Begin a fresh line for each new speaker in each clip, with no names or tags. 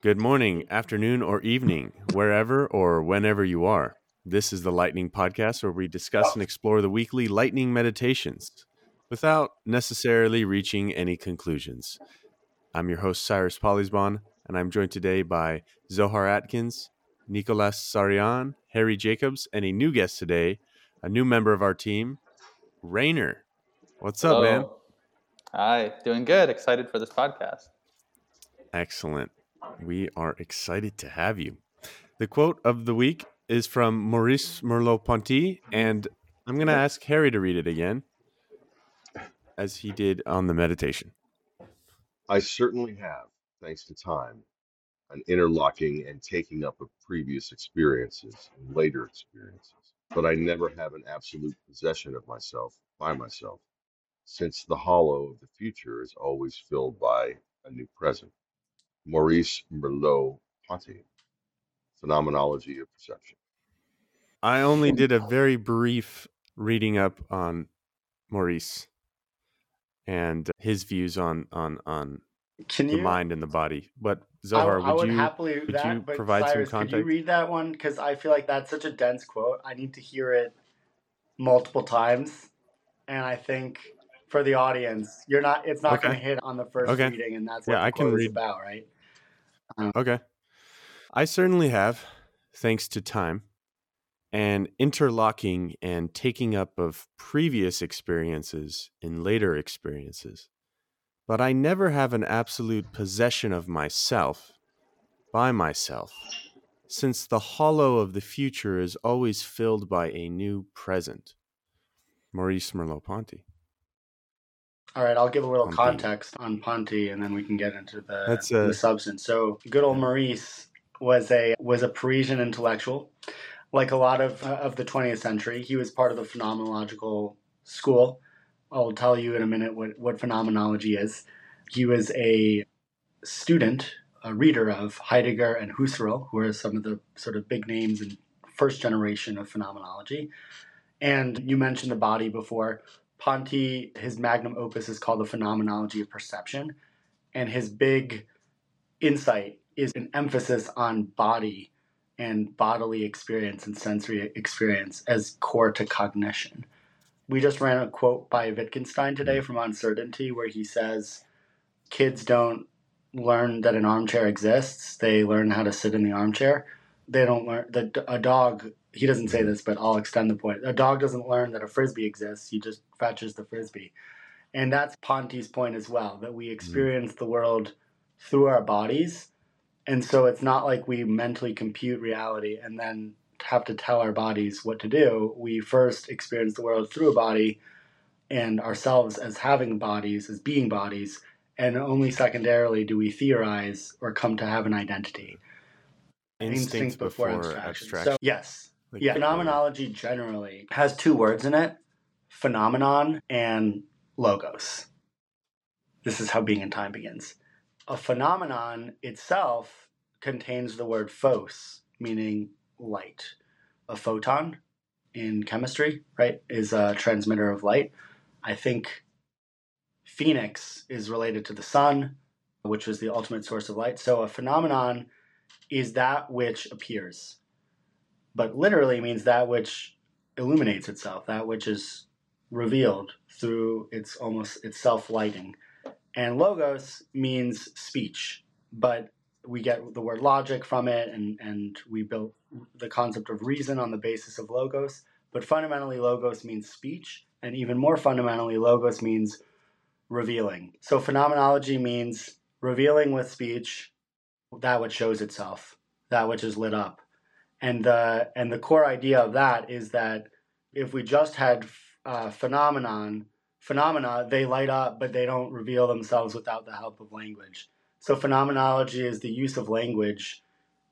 Good morning, afternoon, or evening, wherever or whenever you are. This is the Lightning Podcast, where we discuss and explore the weekly lightning meditations without necessarily reaching any conclusions. I'm your host, Cyrus Polisbon, and I'm joined today by Zohar Atkins, Nicolas Sarian, Harry Jacobs, and a new guest today, a new member of our team, Rainer. What's up, man?
Hello. Hi. Doing good. Excited for this podcast.
Excellent. We are excited to have you. The quote of the week is from Maurice Merleau-Ponty, and I'm going to ask Harry to read it again, as he did on the meditation.
I certainly have, thanks to time, an interlocking and taking up of previous experiences and later experiences. But I never have an absolute possession of myself by myself, since the hollow of the future is always filled by a new present. Maurice Merleau-Ponty, Phenomenology of Perception.
I only did a very brief reading up on Maurice and his views on
Can
the
you?
mind and the body. But Zohar,
I
would
would
you
happily do that, but
provide
Cyrus,
some
could you
context?
read that one? Because I feel like that's such a dense quote. I need to hear it multiple times, and I think for the audience, it's not going to hit on the first
Okay.
reading, and that's
Yeah,
what the
I can
quote is
read.
about, right?
Okay. I certainly have, thanks to time and interlocking and taking up of previous experiences in later experiences. But I never have an absolute possession of myself by myself, since the hollow of the future is always filled by a new present. Maurice Merleau-Ponty.
All right, I'll give a little
Ponty.
context on Ponty, and then we can get into
That's
the substance. So, good old Maurice was a Parisian intellectual. Like a lot of the 20th century, he was part of the phenomenological school. I'll tell you in a minute what phenomenology is. He was a student, a reader of Heidegger and Husserl, who are some of the sort of big names in first generation of phenomenology. And you mentioned the body before. Ponty, his magnum opus is called The Phenomenology of Perception. And his big insight is an emphasis on body and bodily experience and sensory experience as core to cognition. We just ran a quote by Wittgenstein today from Uncertainty where he says, kids don't learn that an armchair exists. They learn how to sit in the armchair. They don't learn that a dog, he doesn't say this, but I'll extend the point. A dog doesn't learn that a Frisbee exists. He just fetches the Frisbee. And that's Ponty's point as well, that we experience the world through our bodies. And so it's not like we mentally compute reality and then have to tell our bodies what to do. We first experience the world through a body and ourselves as having bodies, as being bodies, and only secondarily do we theorize or come to have an identity.
instinct before abstraction.
So, yes. Phenomenology generally has two words in it, phenomenon and logos. This is how being in time begins. A phenomenon itself contains the word phos, meaning light. A photon in chemistry, right, is a transmitter of light. I think Phoenix is related to the sun, which is the ultimate source of light. So a phenomenon is that which appears, but literally means that which illuminates itself, that which is revealed through its self-lighting. And logos means speech, but we get the word logic from it, and we built the concept of reason on the basis of logos. But fundamentally, logos means speech, and even more fundamentally, logos means revealing. So phenomenology means revealing with speech that which shows itself, that which is lit up. And the core idea of that is that if we just had phenomena, they light up, but they don't reveal themselves without the help of language. So phenomenology is the use of language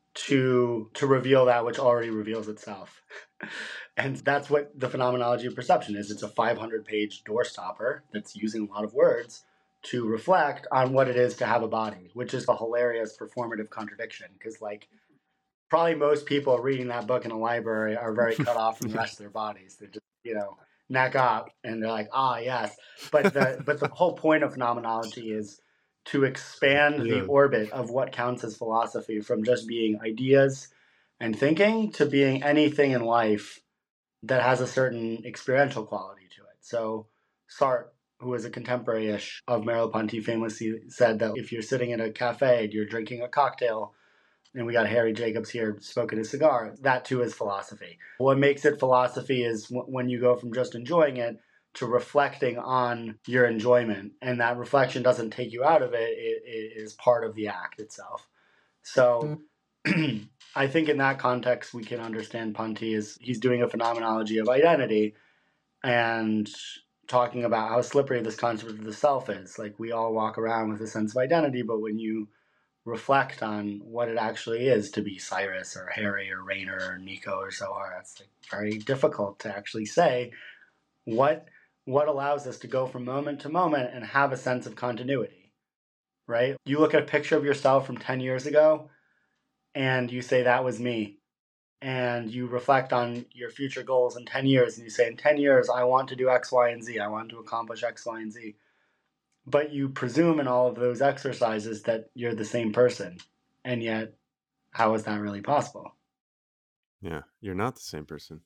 to reveal that which already reveals itself. And that's what the phenomenology of perception is. It's a 500-page doorstopper that's using a lot of words to reflect on what it is to have a body, which is a hilarious performative contradiction because, like, probably most people reading that book in a library are very cut off from the rest of their bodies. They're just, neck up, and they're like, yes. But the whole point of phenomenology is to expand the orbit of what counts as philosophy from just being ideas and thinking to being anything in life that has a certain experiential quality to it. So Sartre, who was a contemporary-ish of Merleau-Ponty, famously said that if you're sitting in a cafe and you're drinking a cocktail, and we got Harry Jacobs here smoking a cigar, that too is philosophy. What makes it philosophy is when you go from just enjoying it to reflecting on your enjoyment, and that reflection doesn't take you out of it, it is part of the act itself. So I think in that context, we can understand Ponty is he's doing a phenomenology of identity and talking about how slippery this concept of the self is. Like, we all walk around with a sense of identity, but when you reflect on what it actually is to be Cyrus or Harry or Rainer or Nico or Zohar, it's like very difficult to actually say what allows us to go from moment to moment and have a sense of continuity, right? You look at a picture of yourself from 10 years ago and you say, that was me. And you reflect on your future goals in 10 years and you say, in 10 years, I want to do X, Y, and Z. I want to accomplish X, Y, and Z. But you presume in all of those exercises that you're the same person. And yet, how is that really possible?
Yeah, you're not the same person.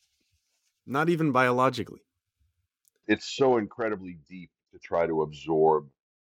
Not even biologically.
It's so incredibly deep to try to absorb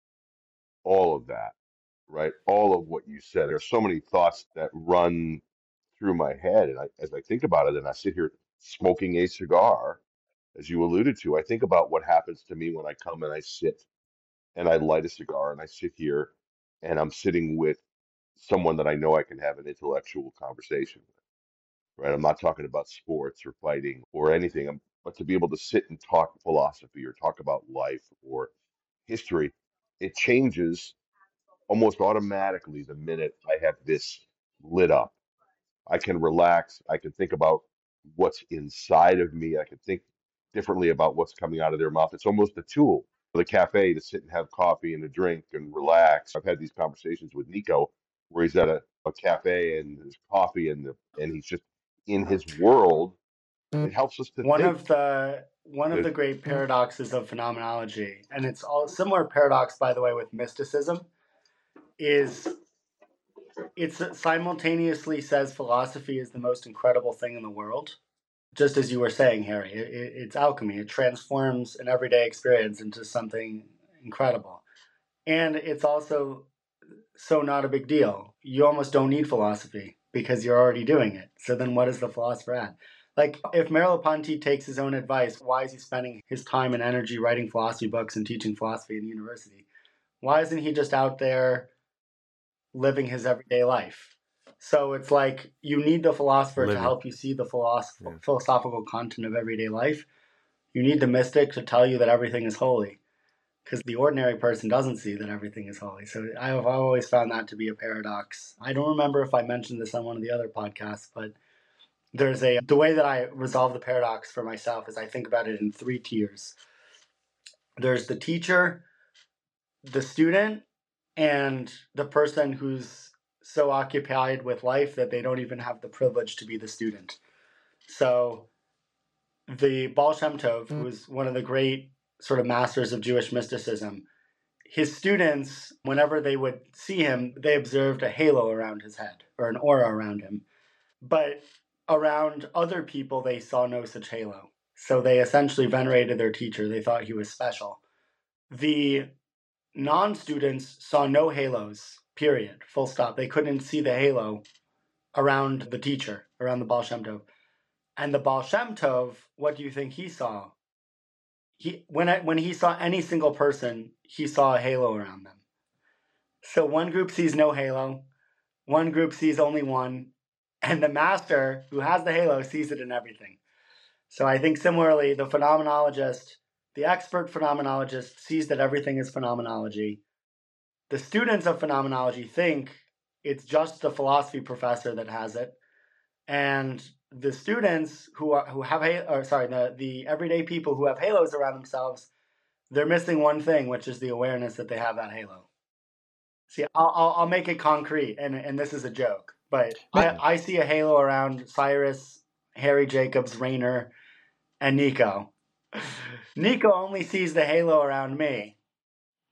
all of that, right? All of what you said. There's so many thoughts that run through my head. And as I think about it, and I sit here smoking a cigar, as you alluded to, I think about what happens to me when I come and I sit and I light a cigar and I sit here and I'm sitting with someone that I know I can have an intellectual conversation with, right? I'm not talking about sports or fighting or anything, but to be able to sit and talk philosophy or talk about life or history, it changes almost automatically the minute I have this lit up. I can relax. I can think about what's inside of me. I can think differently about what's coming out of their mouth. It's almost a tool for the cafe to sit and have coffee and a drink and relax. I've had these conversations with Nico where he's at a cafe and there's coffee and he's just in his world. It helps us to
One
think.
of the great paradoxes of phenomenology, and it's all similar paradox, by the way, with mysticism, is it simultaneously says philosophy is the most incredible thing in the world. Just as you were saying, Harry, it's alchemy. It transforms an everyday experience into something incredible. And it's also so not a big deal. You almost don't need philosophy because you're already doing it. So then what is the philosopher at? Like, if Merleau-Ponty takes his own advice, why is he spending his time and energy writing philosophy books and teaching philosophy in university? Why isn't he just out there living his everyday life? So it's like you need the philosopher to help you see the philosophical content of everyday life. You need the mystic to tell you that everything is holy, because the ordinary person doesn't see that everything is holy. So I've always found that to be a paradox. I don't remember if I mentioned this on one of the other podcasts, but the way that I resolve the paradox for myself is I think about it in 3 tiers. There's the teacher, the student, and the person who's so occupied with life that they don't even have the privilege to be the student. So the Baal Shem Tov, who's one of the great sort of masters of Jewish mysticism, his students, whenever they would see him, they observed a halo around his head or an aura around him. But around other people, they saw no such halo. So they essentially venerated their teacher. They thought he was special. The non-students saw no halos, period, full stop. They couldn't see the halo around the teacher, around the Baal Shem Tov. And the Baal Shem Tov, what do you think he saw? When he saw any single person, he saw a halo around them. So one group sees no halo, one group sees only one, and the master who has the halo sees it in everything. So I think similarly, the phenomenologist, the expert phenomenologist, sees that everything is phenomenology. The students of phenomenology think it's just the philosophy professor that has it, and the students the everyday people who have halos around themselves, they're missing one thing, which is the awareness that they have that halo. See, I'll make it concrete, and this is a joke, but I see a halo around Cyrus, Harry Jacobs, Rainer, and Nico. Nico only sees the halo around me.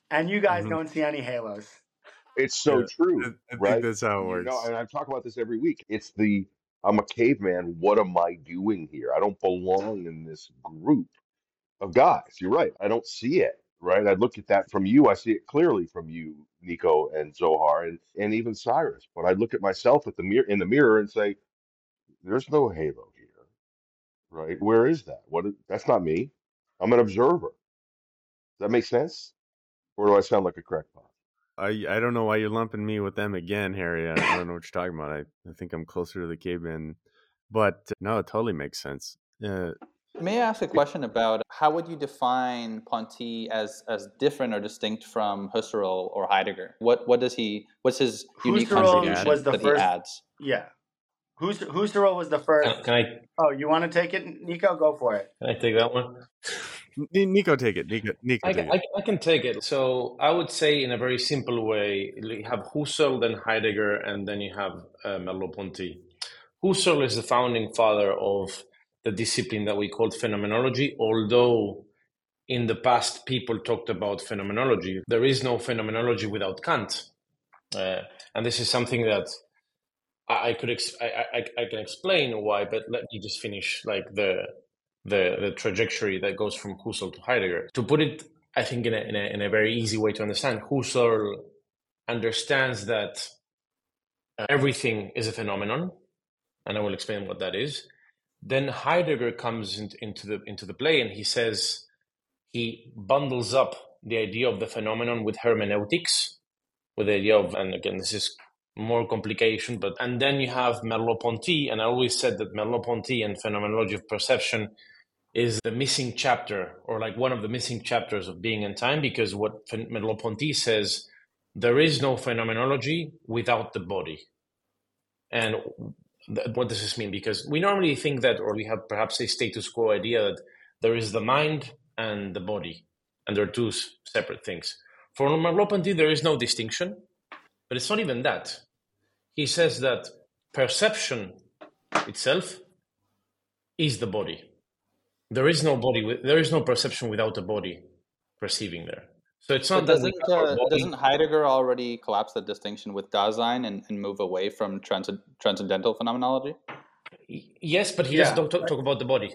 And you guys
Mhm.
don't see any halos.
It's so
Yeah,
true,
I think
right?
that's how it
You know,
works.
and I talk about this every week. It's the I'm a caveman. What am I doing here? I don't belong in this group of guys. You're right. I don't see it, right? I look at that from you. I see it clearly from you, Nico and Zohar, and even Cyrus. But I look at myself at the mirror in the mirror and say, "There's no halo here, right? Where is that? That's not me. I'm an observer." Does that make sense? Or do I sound like a crackpot?
I don't know why you're lumping me with them again, Harry. I don't know what you're talking about. I think I'm closer to the caveman, but no, it totally makes sense.
May I ask a question about how would you define Ponty as different or distinct from Husserl or Heidegger? What's his unique
Husserl was
contribution
the
that he
first.
adds?
Yeah. Husserl was the first.
Can I
Oh, you want to take it, Nico? Go for it.
take that one?
Nico, take it. Nico,
I,
take
I,
it.
I can take it. So I would say, in a very simple way, you have Husserl, then Heidegger, and then you have Merleau-Ponty. Husserl is the founding father of the discipline that we call phenomenology, although in the past people talked about phenomenology. There is no phenomenology without Kant. And this is something that I can explain why, but let me just finish like the trajectory that goes from Husserl to Heidegger. To put it, I think in a very easy way to understand, Husserl understands that everything is a phenomenon, and I will explain what that is. Then Heidegger comes into the play, and he bundles up the idea of the phenomenon with hermeneutics, with the idea of, and again, this is more complication, and then you have Merleau-Ponty, and I always said that Merleau-Ponty and phenomenology of perception is the missing chapter, or like one of the missing chapters of Being and Time, because what Merleau-Ponty says, there is no phenomenology without the body. And what does this mean? Because we normally think that, or we have perhaps a status quo idea that there is the mind and the body, and they're two separate things. For Merleau-Ponty, there is no distinction, but it's not even that. He says that perception itself is the body. There is no body. There is no perception without a body perceiving there. So it's not
But
that we have our body.
doesn't Heidegger already collapse the distinction with Dasein and move away from transcendental phenomenology?
Yes, but he doesn't talk about the body.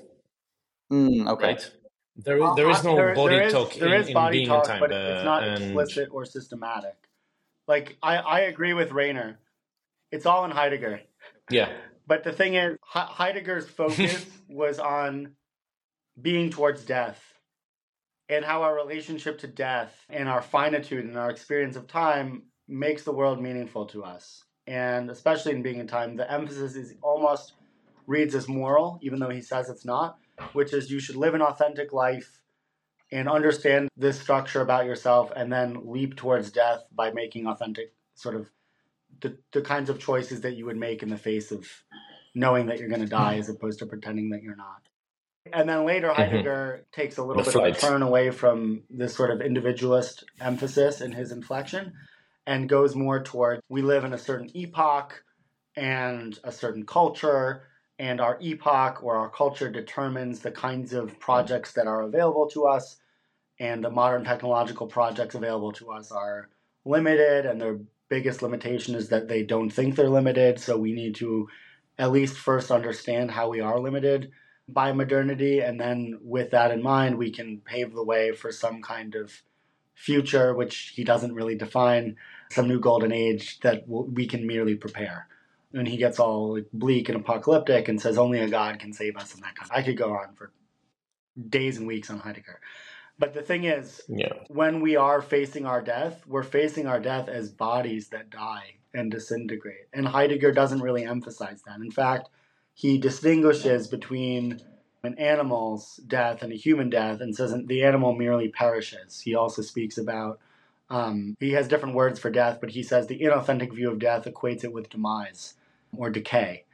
Okay.
Right? There is no body talk
there is
in
body
Being
talk,
and Time.
but it's not explicit or systematic. Like I agree with Rainer. It's all in Heidegger.
Yeah.
But the thing is, Heidegger's focus was on being towards death and how our relationship to death and our finitude and our experience of time makes the world meaningful to us. And especially in Being in Time, the emphasis is almost reads as moral, even though he says it's not, which is you should live an authentic life and understand this structure about yourself and then leap towards death by making authentic sort of the kinds of choices that you would make in the face of knowing that you're going to die as opposed to pretending that you're not. And then later, Heidegger takes a little bit of a turn away from this sort of individualist emphasis in his inflection and goes more toward we live in a certain epoch and a certain culture, and our epoch or our culture determines the kinds of projects that are available to us, and the modern technological projects available to us are limited, and their biggest limitation is that they don't think they're limited, so we need to at least first understand how we are limited by modernity, and then with that in mind, we can pave the way for some kind of future, which he doesn't really define, some new golden age that we can merely prepare. And he gets all bleak and apocalyptic and says only a God can save us and that kind of. I could go on for days and weeks on Heidegger. But the thing is, when we are facing our death, we're facing our death as bodies that die and disintegrate. And Heidegger doesn't really emphasize that. In fact, he distinguishes between an animal's death and a human death and says the animal merely perishes. He also speaks about, he has different words for death, but he says the inauthentic view of death equates it with demise or decay.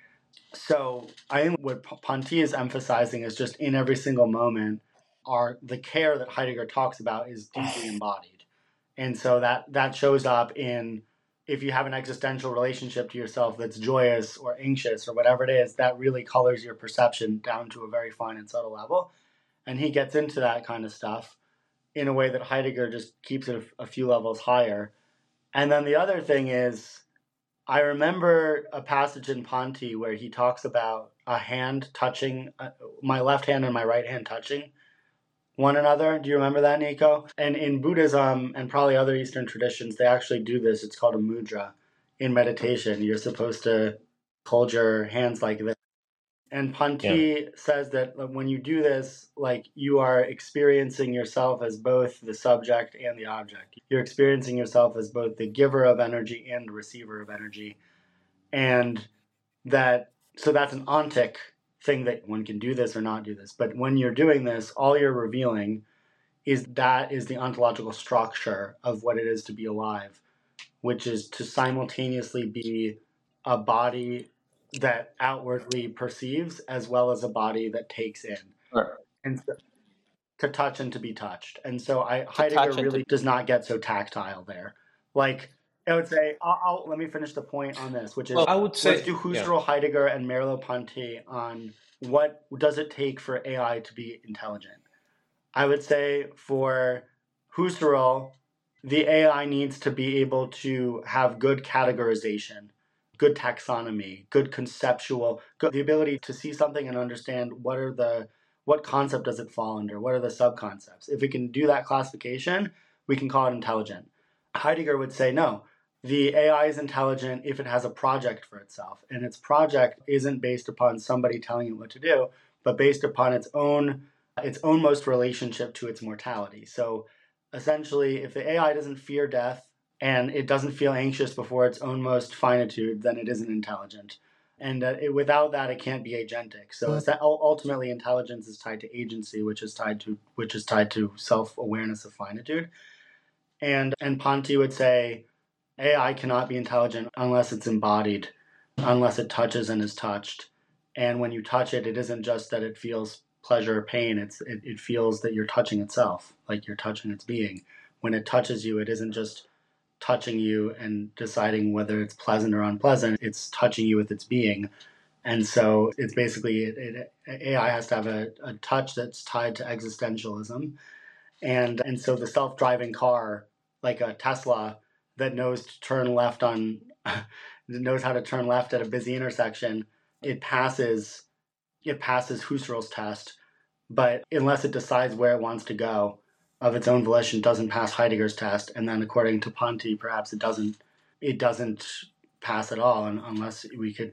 So I think what Ponty is emphasizing is just in every single moment, the care that Heidegger talks about is deeply embodied. And so that shows up in if you have an existential relationship to yourself that's joyous or anxious or whatever it is, that really colors your perception down to a very fine and subtle level. And he gets into that kind of stuff. in a way that Heidegger just keeps it a few levels higher. And then the other thing is, I remember a passage in Panti where he talks about a hand touching, my left hand and my right hand touching one another. Do you remember that, Nico? And in Buddhism and probably other Eastern traditions, they actually do this. It's called a mudra in meditation. You're supposed to hold your hands like this. And Panti says that when you do this, like, you are experiencing yourself as both the subject and the object. You're experiencing yourself as both the giver of energy and the receiver of energy. And so that's an ontic thing that one can do this or not do this. But when you're doing this, all you're revealing is the ontological structure of what it is to be alive, which is to simultaneously be a body that outwardly perceives as well as a body that takes in.
Sure.
And so, to touch and to be touched. And so Heidegger really does not get so tactile there. Like, I would say, let me finish the point on this, which is,
I would say,
let's do Husserl, Heidegger, and Merleau-Ponty on what does it take for AI to be intelligent. I would say for Husserl, the AI needs to be able to have good categorization, good taxonomy, good conceptual, the ability to see something and understand what concept does it fall under, what are the subconcepts. If we can do that classification, we can call it intelligent. Heidegger would say no. The AI is intelligent if it has a project for itself, and its project isn't based upon somebody telling it what to do, but based upon its own most relationship to its mortality. So essentially, if the AI doesn't fear death and it doesn't feel anxious before its own most finitude, then it isn't intelligent. And without that, it can't be agentic. So ultimately, intelligence is tied to agency, which is tied to self-awareness of finitude. And Ponti would say, AI cannot be intelligent unless it's embodied, unless it touches and is touched. And when you touch it, it isn't just that it feels pleasure or pain. It feels that you're touching itself, like you're touching its being. When it touches you, it isn't just touching you and deciding whether it's pleasant or unpleasant. It's touching you with its being. And so it's basically, AI has to have a touch that's tied to existentialism. And so the self-driving car, like a Tesla that knows to turn left knows how to turn left at a busy intersection, it passes Husserl's test, but unless it decides where it wants to go of its own volition, doesn't pass Heidegger's test. And then according to Ponti, perhaps it doesn't pass at all, unless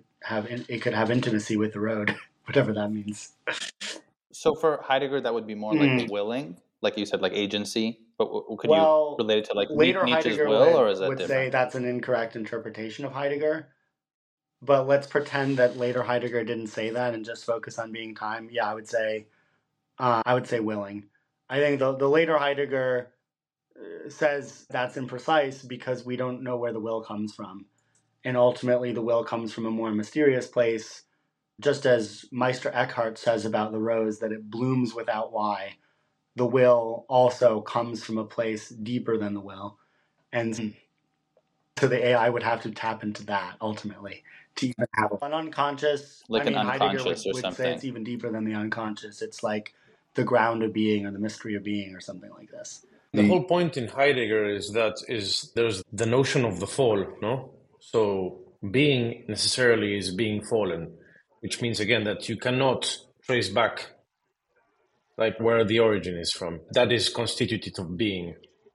it could have intimacy with the road, whatever that means.
So for Heidegger, that would be more like the willing, like you said, like agency. But could you relate it to like
later
Nietzsche's
Heidegger
will, or is that
would
different?
say that's an incorrect interpretation of Heidegger. But let's pretend that later Heidegger didn't say that and just focus on being time. Yeah, I would say willing. I think the later Heidegger says that's imprecise because we don't know where the will comes from. And ultimately, the will comes from a more mysterious place, just as Meister Eckhart says about the rose, that it blooms without why. The will also comes from a place deeper than the will. And so the AI would have to tap into that ultimately to even have an unconscious.
Like an unconscious
Heidegger
or
would
something.
say it's even deeper than the unconscious. It's like the ground of being or the mystery of being or something like this.
The whole point in Heidegger is there's the notion of the fall, no? So being necessarily is being fallen, which means again that you cannot trace back like where the origin is from. That is constituted of being.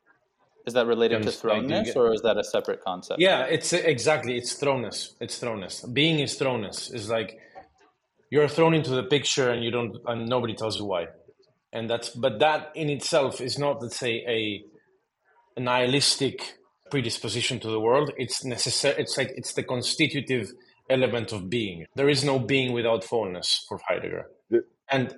Is that related to thrownness, or is that a separate concept?
Yeah, it's exactly. It's thrownness. It's thrownness. Being is thrownness. It's like you're thrown into the picture and nobody tells you why. But that in itself is not, let's say, a nihilistic predisposition to the world. It's necessary. It's the constitutive element of being. There is no being without fallenness for Heidegger. And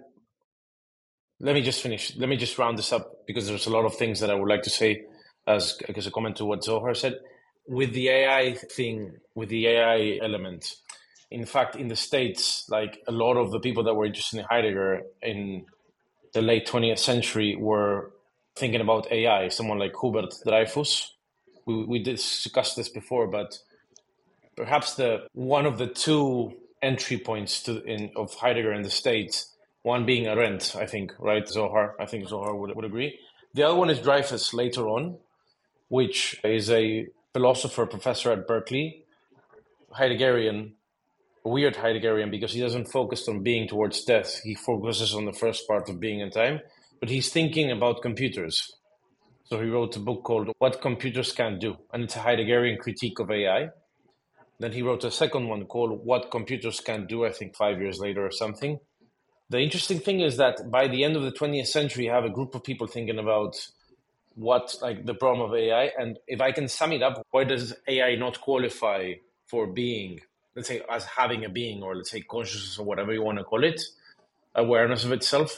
let me just finish. Let me just round this up because there's a lot of things that I would like to say as a comment to what Zohar said. With the AI thing, with the AI element, in fact, in the States, like a lot of the people that were interested in Heidegger in the late 20th century were thinking about AI. Someone like Hubert Dreyfus. We discussed this before, but perhaps one of the two entry points of Heidegger in the States, one being Arendt, I think, right, Zohar? I think Zohar would agree, The other one is Dreyfus later on, which is a philosopher, professor at Berkeley, Heideggerian, weird Heideggerian, because he doesn't focus on being towards death. He focuses on the first part of being and time, but he's thinking about computers. So he wrote a book called What Computers Can't Do, and it's a Heideggerian critique of AI. Then he wrote a second one called What Computers Can't Do, I think 5 years later or something. The interesting thing is that by the end of the 20th century, you have a group of people thinking about what, like, the problem of AI. And if I can sum it up, why does AI not qualify for being, let's say, as having a being, or let's say consciousness, or whatever you want to call it, awareness of itself?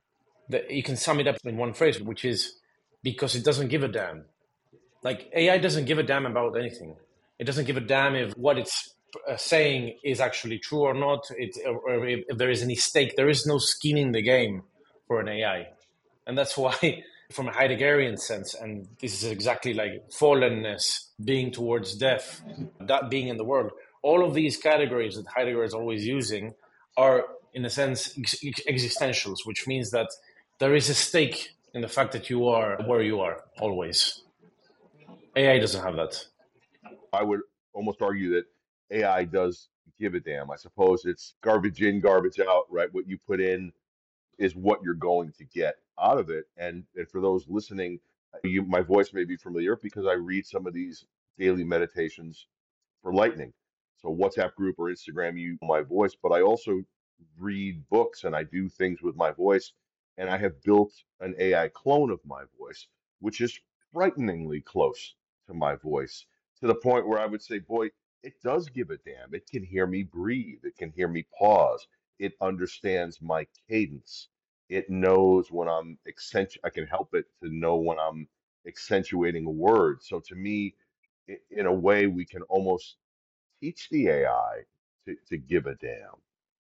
You can sum it up in one phrase, which is because it doesn't give a damn. Like, AI doesn't give a damn about anything. It doesn't give a damn if what it's saying is actually true or not, or if there is any stake. There is no skin in the game for an AI. And that's why, from a Heideggerian sense, and this is exactly like fallenness, being towards death, that being in the world, all of these categories that Heidegger is always using are, in a sense, existentials, which means that there is a stake in the fact that you are where you are always. AI doesn't have that.
I would almost argue that AI does give a damn. I suppose it's garbage in, garbage out, right? What you put in is what you're going to get out of it. And for those listening, my voice may be familiar because I read some of these daily meditations for Lightning. So WhatsApp group or Instagram, you my voice, but I also read books and I do things with my voice. And I have built an AI clone of my voice, which is frighteningly close to my voice, to the point where I would say, boy, it does give a damn. It can hear me breathe. It can hear me pause. It understands my cadence. It knows when I'm I can help it to know when I'm accentuating a word. So to me, in a way, we can almost teach the AI to give a damn.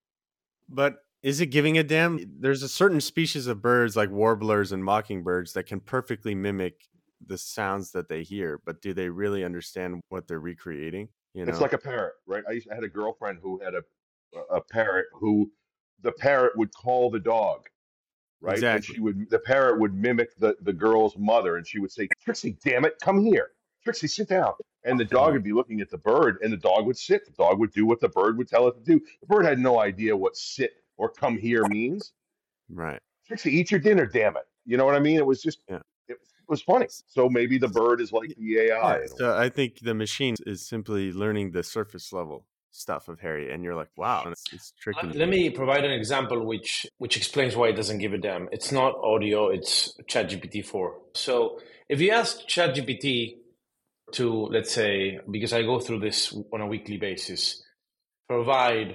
But is it giving a damn? There's a certain species of birds like warblers and mockingbirds that can perfectly mimic the sounds that they hear, but do they really understand what they're recreating?
It's like a parrot, right? I had a girlfriend who had a parrot who the parrot would call the dog, right? And
Exactly.
the parrot would mimic the girl's mother, and she would say, "Trixie, damn it, come here. Trixie, sit down." And the dog would be looking at the bird, and the dog would sit. The dog would do what the bird would tell it to do. The bird had no idea what sit or come here means.
Right.
Trixie, eat your dinner, damn it. You know what I mean? It was just,
Yeah.
it was funny. So maybe the bird is like the AI.
Yeah. So I think the machine is simply learning the surface level stuff of Harry, and you're like, wow, and it's tricking you.
Let me provide an example which explains why it doesn't give a damn. It's not audio, it's ChatGPT 4. So if you ask ChatGPT to, let's say, because I go through this on a weekly basis, provide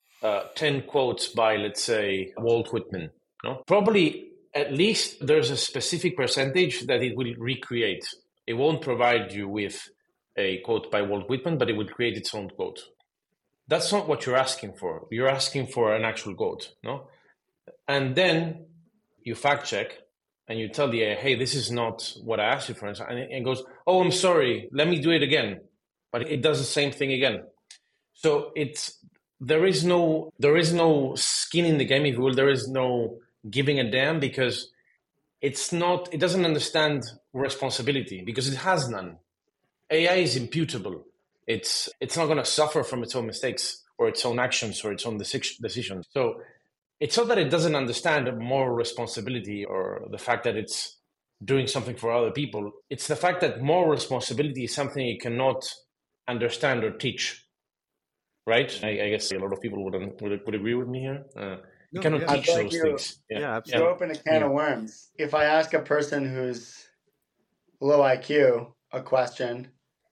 10 quotes by, let's say, Walt Whitman, no? Probably at least there's a specific percentage that it will recreate. It won't provide you with a quote by Walt Whitman, but it will create its own quote. That's not what you're asking for. You're asking for an actual quote, no? And then you fact check and you tell the AI, hey, this is not what I asked you for. And it goes, oh, I'm sorry, let me do it again. But it does the same thing again. So there is no skin in the game, if you will. There is no giving a damn, because it doesn't understand responsibility, because it has none. AI is imputable. It's not going to suffer from its own mistakes or its own actions or its own decisions. So it's not that it doesn't understand moral responsibility or the fact that it's doing something for other people. It's the fact that moral responsibility is something you cannot understand or teach. Right? I guess a lot of people would agree with me here. You cannot teach those things.
Yeah, absolutely.
You open a can of worms. If I ask a person who's low IQ a question,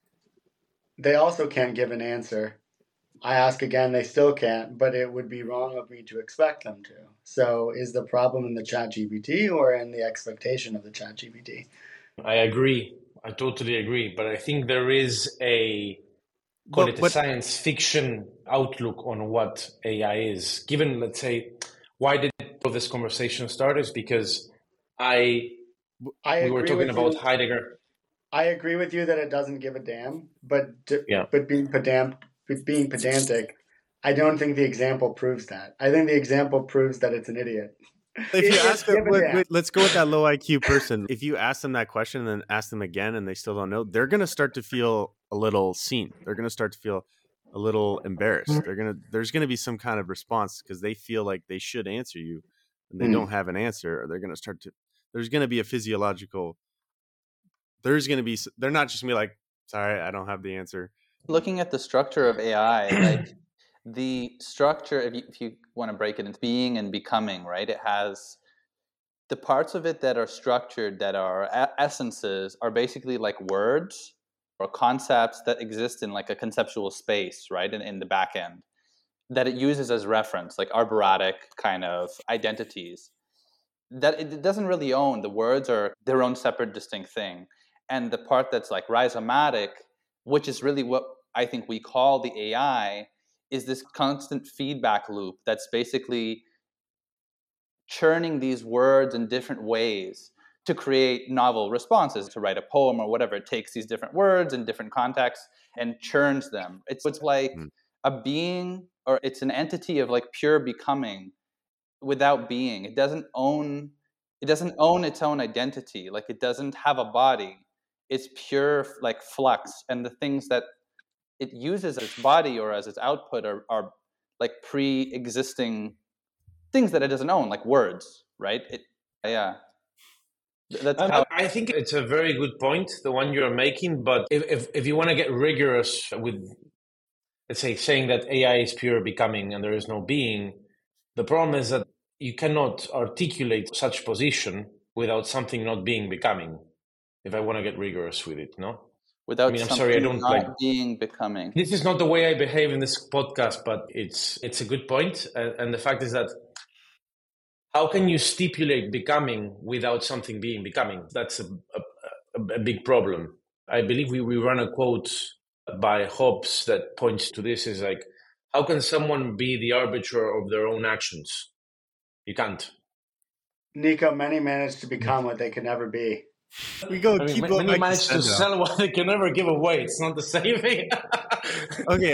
they also can't give an answer. I ask again, they still can't, but it would be wrong of me to expect them to. So is the problem in the ChatGPT or in the expectation of the ChatGPT?
I agree. I totally agree. But I think there is a science fiction outlook on what AI is. Given, let's say, why did this conversation start is because we were talking about Heidegger.
I agree with you that it doesn't give a damn, but being pedantic, I don't think the example proves that. I think the example proves that it's an idiot.
If you ask them,
Give a damn.
let's go with that low IQ person. If you ask them that question and then ask them again and they still don't know, they're going to start to feel a little seen. They're going to start to feel a little embarrassed. There's going to be some kind of response because they feel like they should answer you and they don't have an answer, or they're going to start to, there's going to be a physiological, they're not just going to be like, sorry, I don't have the answer.
Looking at the structure of AI, like the structure, if you want to break it into being and becoming, right? It has the parts of it that are structured, that are essences, are basically like words or concepts that exist in like a conceptual space, right? In the back end, that it uses as reference, like arboric kind of identities that it doesn't really own. The words are their own separate, distinct thing. And the part that's like rhizomatic, which is really what I think we call the AI, is this constant feedback loop that's basically churning these words in different ways to create novel responses. To write a poem or whatever, it takes these different words in different contexts and churns them. It's like a being, or it's an entity of like pure becoming without being. It doesn't own its own identity. Like it doesn't have a body. It's pure like flux, and the things that it uses as its body or as its output are like pre-existing things that it doesn't own, like words, right? That's how
I think it's a very good point, the one you're making. But if you want to get rigorous with, let's say, saying that AI is pure becoming and there is no being, the problem is that you cannot articulate such position without something not being becoming. If I want to get rigorous with it, no?
without
I'm sorry, I don't like
being becoming.
This is not the way I behave in this podcast, but it's a good point. And the fact is that how can you stipulate becoming without something being becoming? That's a big problem. I believe we run a quote by Hobbes that points to this, is like, how can someone be the arbiter of their own actions? You can't.
Nico, many manage to become what they could never be.
We go keep going.
Many manage to sell what they can never give away. It's not the same thing.
Okay,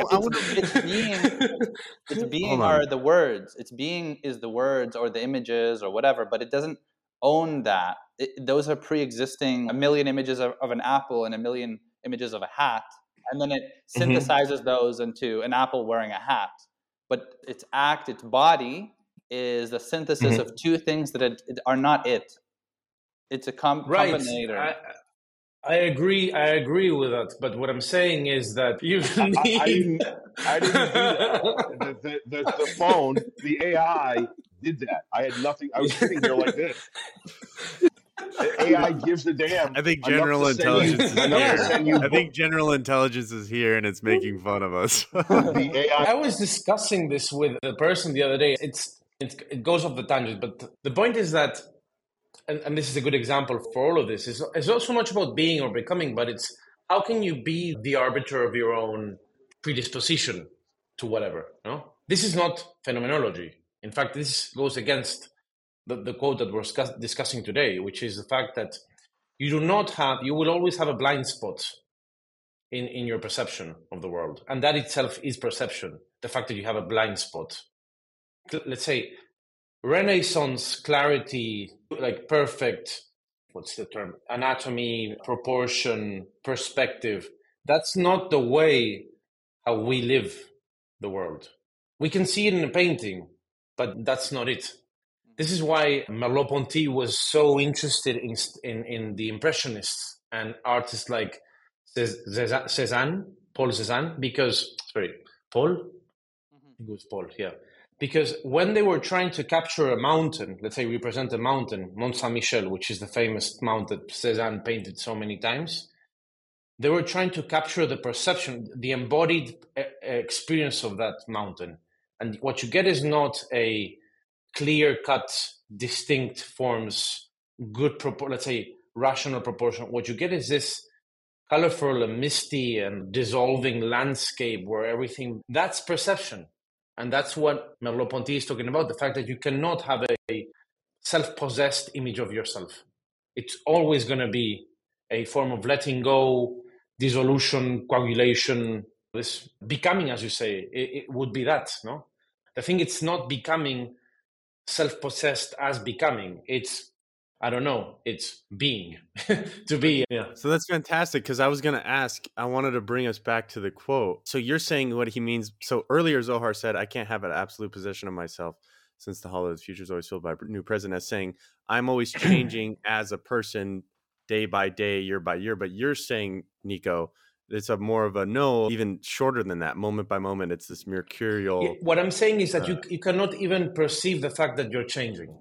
its being are the words. Its being is the words or the images or whatever, but it doesn't own that. Those are pre-existing. A million images of an apple and a million images of a hat, and then it synthesizes those into an apple wearing a hat. But its body is the synthesis of two things that are not it. It's a combinator.
I agree with that. But what I'm saying is that you need...
I didn't do that. The phone, the AI did that. I had nothing. I was sitting here like this. AI gives a damn.
I think general intelligence is here. I think general intelligence is here, and it's making fun of us.
The AI.
I was discussing this with a person the other day. It goes off the tangent, but the point is that, and this is a good example for all of this, it's not so much about being or becoming, but it's how can you be the arbiter of your own predisposition to whatever, no? This is not phenomenology. In fact, this goes against the quote that we're discussing today, which is the fact that you will always have a blind spot in your perception of the world. And that itself is perception, the fact that you have a blind spot. Let's say Renaissance clarity, like perfect, what's the term? Anatomy, proportion, perspective. That's not the way how we live the world. We can see it in a painting, but that's not it. This is why Merleau-Ponty was so interested in the Impressionists and artists like Cézanne, Paul Cézanne, because, Paul? I think it was Paul, yeah. Because when they were trying to capture a mountain, let's say represent a mountain, Mont Saint-Michel, which is the famous mount that Cézanne painted so many times, they were trying to capture the perception, the embodied experience of that mountain. And what you get is not a clear-cut, distinct forms, let's say rational proportion. What you get is this colorful and misty and dissolving landscape where everything, that's perception. And that's what Merleau-Ponty is talking about, the fact that you cannot have a self-possessed image of yourself. It's always going to be a form of letting go, dissolution, coagulation, this becoming, as you say, it would be that, no? I think it's not becoming self-possessed as becoming. It's, I don't know, it's being. To be. Yeah.
So that's fantastic, because I was going to ask, I wanted to bring us back to the quote. So you're saying what he means. So earlier Zohar said, I can't have an absolute possession of myself, since the hollow of the future is always filled by a new present, as saying I'm always changing as a person, day by day, year by year. But you're saying, Nico, it's a more of a no, even shorter than that, moment by moment. It's this mercurial.
What I'm saying is that you cannot even perceive the fact that you're changing.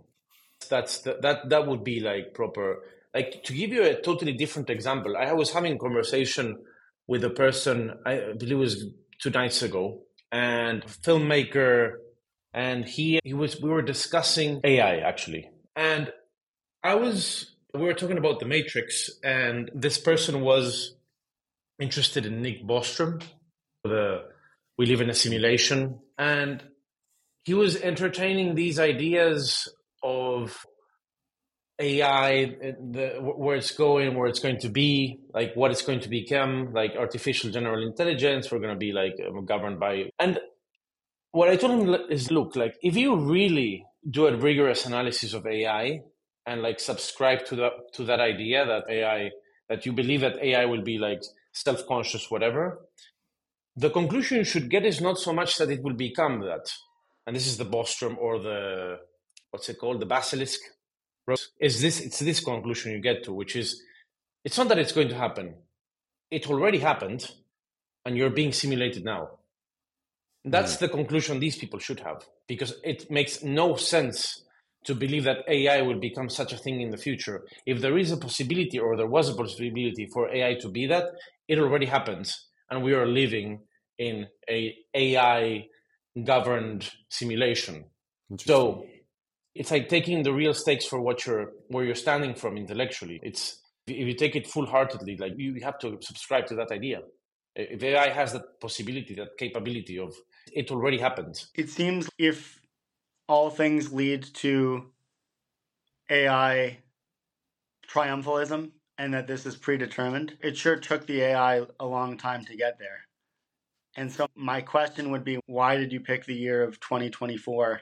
That would be like proper. Like, to give you a totally different example, I was having a conversation with a person, I believe it was 2 nights ago, and filmmaker, and we were discussing AI actually, and we were talking about the Matrix, and this person was interested in Nick Bostrom, We Live in a Simulation, and he was entertaining these ideas of AI, where it's going, where it's going to be, like what it's going to become, like artificial general intelligence. We're going to be like governed by. And what I told him is, look, like if you really do a rigorous analysis of AI and like subscribe to that idea that you believe that AI will be like self-conscious, whatever, the conclusion you should get is not so much that it will become that. And this is the Bostrom, or the, what's it called? The basilisk. It's this conclusion you get to, which is, it's not that it's going to happen. It already happened, and you're being simulated now. That's the conclusion these people should have, because it makes no sense to believe that AI will become such a thing in the future. If there is a possibility, or there was a possibility for AI to be that, it already happens, and we are living in a AI governed simulation. So it's like taking the real stakes for where you're standing from intellectually. It's, if you take it full-heartedly, like you have to subscribe to that idea. If AI has that possibility, that capability of, it already happened.
It seems if all things lead to AI triumphalism and that this is predetermined, it sure took the AI a long time to get there. And so my question would be, why did you pick the year of 2024,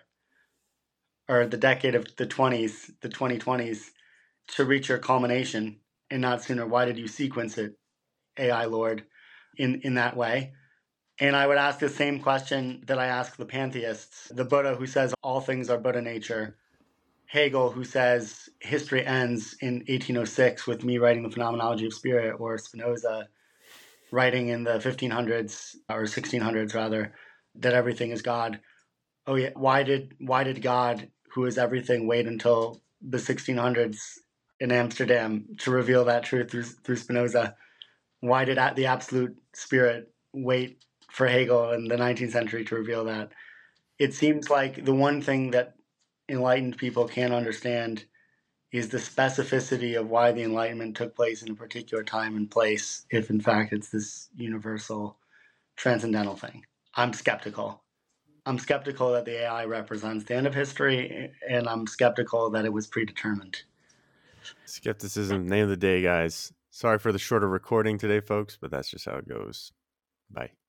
or the decade of the 2020s, to reach your culmination and not sooner? Why did you sequence it, AI Lord, in that way? And I would ask the same question that I ask the pantheists. The Buddha, who says all things are Buddha nature. Hegel, who says history ends in 1806 with me writing the Phenomenology of Spirit, or Spinoza writing in the 1500s, or 1600s rather, that everything is God. Oh yeah, why did God, who is everything, wait until the 1600s in Amsterdam to reveal that truth through Spinoza? Why did the Absolute Spirit wait for Hegel in the 19th century to reveal that? It seems like the one thing that enlightened people can't understand is the specificity of why the Enlightenment took place in a particular time and place, if in fact it's this universal, transcendental thing. I'm skeptical. I'm skeptical that the AI represents the end of history, and I'm skeptical that it was predetermined.
Skepticism, name of the day, guys. Sorry for the shorter recording today, folks, but that's just how it goes. Bye.